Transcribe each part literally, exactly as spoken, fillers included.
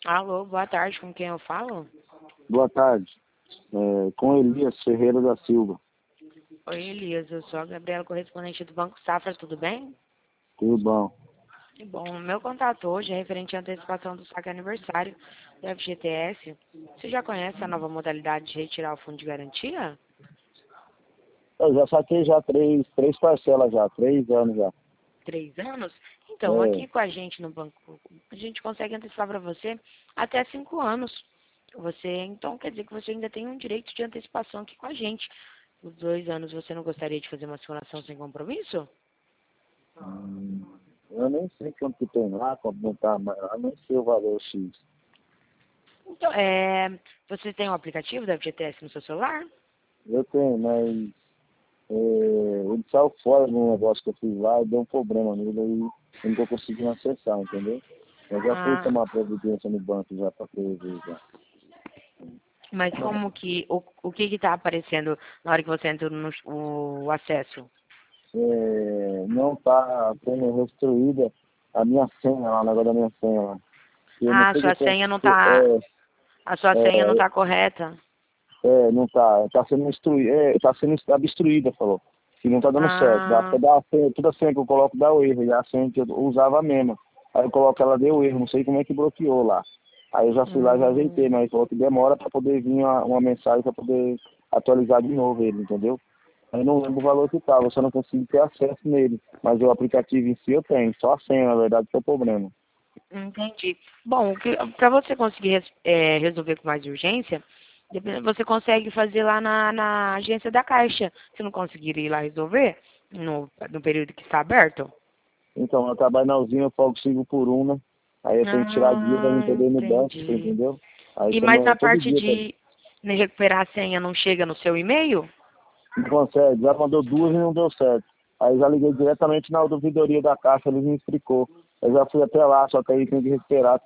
Alô, boa tarde, com quem eu falo? Boa tarde. É, com Elias Ferreira da Silva. Oi, Elias, eu sou a Gabriela, correspondente do Banco Safra, tudo bem? Tudo bom? Bom, meu contato hoje é referente à antecipação do saque aniversário do F G T S. Você já conhece a nova modalidade de retirar o fundo de garantia? Eu já saquei já três, três parcelas já, três anos já. Três anos? Então, É, aqui com a gente no banco, a gente consegue antecipar para você até cinco anos. Você, então, quer dizer que você ainda tem um direito de antecipação aqui com a gente. Os dois anos, você não gostaria de fazer uma simulação sem compromisso? hum, eu nem sei quanto que tem lá, quanto não tá, mas eu nem sei o valor X. Então, é, você tem um aplicativo da F G T S no seu celular? Eu tenho, mas é, ele saiu fora de um negócio que eu fiz lá e deu um problema nele aí eu não tô conseguindo acessar, entendeu? Eu já fui Ah, tomar providência no banco já para prever já. mas como que, o, o que que tá aparecendo na hora que você entra no o acesso? É, não tá sendo restruída a minha senha lá, o negócio da minha senha lá. Eu não Ah, a sei o que sua tem. senha não tá, É, a sua senha não é, tá correta. é, não tá. Tá sendo instruída, é, tá sendo obstruída, falou. Que não tá dando certo. Dá, Ah, dá a senha, toda a senha que eu coloco dá o erro. E a senha que eu usava mesmo. Aí eu coloco ela deu erro, não sei como é que bloqueou lá. Aí eu já fui lá e já ajeitei, hum, mas falou que demora para poder vir uma, uma mensagem para poder atualizar de novo ele, entendeu? Aí eu não lembro o valor que tava, eu só não consigo ter acesso nele. Mas o aplicativo em si eu tenho, só a senha, na verdade, que é o problema. entendi. Bom, para você conseguir res- é, resolver com mais urgência, depende- você consegue fazer lá na, na agência da Caixa. Se não conseguir ir lá resolver, no, no período que está aberto. Então, eu trabalho na usina, eu folgo cinco por um, né? Aí eu tenho que tirar dia para Ah, não poder ir no banco, você entendi. entendeu? Aí E como mais na eu, todo parte dia, tá, de de recuperar a senha não chega no seu e-mail? não consegue, já mandou duas e não deu certo. Aí já liguei diretamente na ouvidoria da Caixa, eles me explicou. Eu já fui até lá, só que aí tem que esperar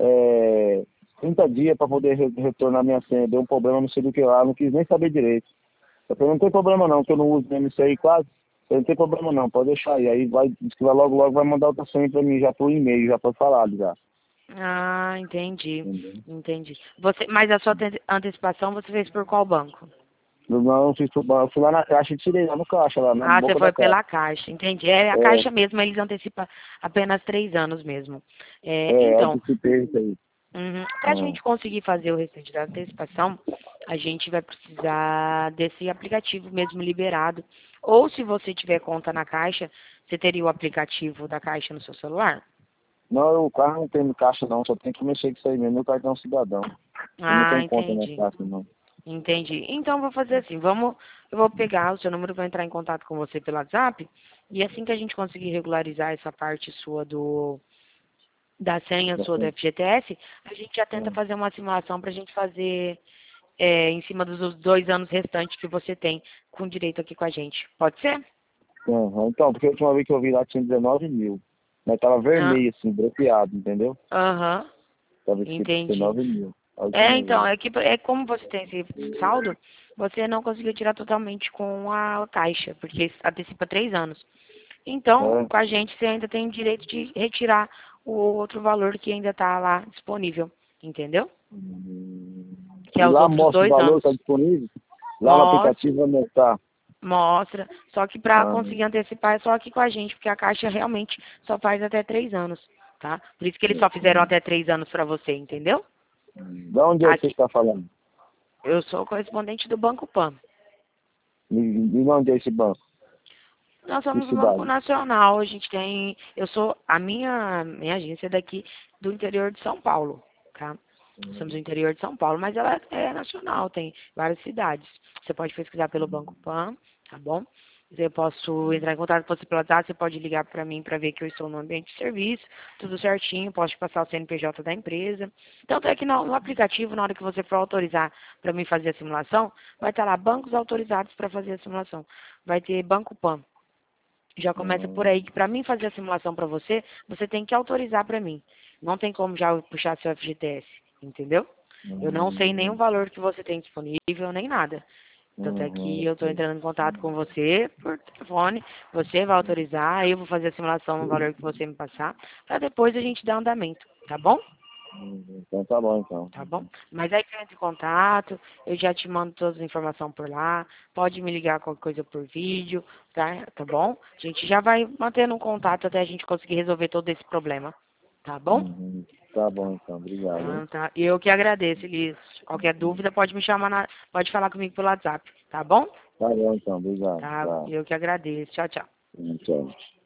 é, trinta dias para poder re retornar minha senha. Deu um problema, não sei do que lá, não quis nem saber direito. Eu falei, não tem problema não, que eu não uso mesmo isso aí quase. Eu falei, não tem problema não, pode deixar aí. Aí vai, diz que vai logo, logo vai mandar outra senha para mim, já por e-mail, já foi falado já. Ah, entendi. Entendeu? Entendi. Você, mas a sua ante- antecipação você fez por qual banco? Eu não fiz pro banco, fui lá na Caixa e tirei lá no caixa, lá na Ah, você boca da foi Caixa. pela Caixa, entendi. É, a É, Caixa mesmo, eles antecipam apenas três anos mesmo. É, é, então, antecipei isso aí. para a Ah, gente conseguir fazer o restante da antecipação, a gente vai precisar desse aplicativo mesmo liberado. Ou se você tiver conta na Caixa, você teria o aplicativo da Caixa no seu celular? não, o carro não tem no caixa não, só tem que mexer com isso aí mesmo, meu cartão é um cidadão. Eu não Ah, tenho conta na entendi. caixa não. Entendi. Então, vou fazer assim, vamos, eu vou pegar o seu número, vou entrar em contato com você pelo WhatsApp, e assim que a gente conseguir regularizar essa parte sua do, da senha sua do Assim, F G T S, a gente já tenta ah, fazer uma simulação para a gente fazer é, em cima dos dois anos restantes que você tem com direito aqui com a gente. Pode ser? aham. Então, porque a última vez que eu vi lá tinha dezenove mil, mas tava Ah, vermelho assim, bloqueado, entendeu? aham, Tava escrito entendi. dezenove mil, a É, última então, vez. é que é como você tem esse saldo, você não conseguiu tirar totalmente com a caixa, porque antecipa três anos. Então, É. com a gente, você ainda tem o direito de retirar o outro valor que ainda está lá disponível, entendeu? Hum. Que E é os lá outros mostra o dois valor, anos. está disponível? Lá no Mostra, aplicativo vai mostrar. mostra. Só que para Ah, conseguir antecipar é só aqui com a gente, porque a Caixa realmente só faz até três anos, tá? Por isso que eles só fizeram sim. até três anos para você, entendeu? Da onde é que você Aqui, está falando? eu sou correspondente do Banco Pan. E, e onde é esse banco? Nós Que somos um banco cidade? nacional, a gente tem, eu sou, a minha, minha agência é daqui do interior de São Paulo, tá? Nós somos do interior de São Paulo, mas ela é nacional, tem várias cidades. Você pode pesquisar pelo Banco Pan, tá bom? Eu posso entrar em contato com você pelo WhatsApp, você pode ligar para mim para ver que eu estou no ambiente de serviço, tudo certinho, posso te passar o C N P J da empresa. Tanto é que no, no aplicativo, na hora que você for autorizar para mim fazer a simulação, vai estar lá bancos autorizados para fazer a simulação. Vai ter Banco Pan. Já começa por aí Hum, que para mim fazer a simulação para você, você tem que autorizar para mim. Não tem como já eu puxar seu F G T S, entendeu? Eu não sei nenhum hum, valor que você tem disponível, nem nada. Tanto é que hum, eu estou hum. entrando em contato com você por telefone, você vai autorizar, eu vou fazer a simulação no valor que você me passar, para depois a gente dar andamento, tá bom? Uhum. Então tá bom, então. Tá bom? Mas aí que eu entro em contato, eu já te mando todas as informações por lá. Pode me ligar qualquer coisa por vídeo, tá? Tá bom? A gente já vai mantendo um contato até a gente conseguir resolver todo esse problema. Tá bom? Uhum. Tá bom, então. Obrigado, hein? Então, tá. Eu que agradeço, Elis. Qualquer dúvida pode me chamar, na... pode falar comigo pelo WhatsApp. Tá bom? Tá bom, então. Obrigado. Tá. Tá. Eu que agradeço. Tchau, tchau. Tchau.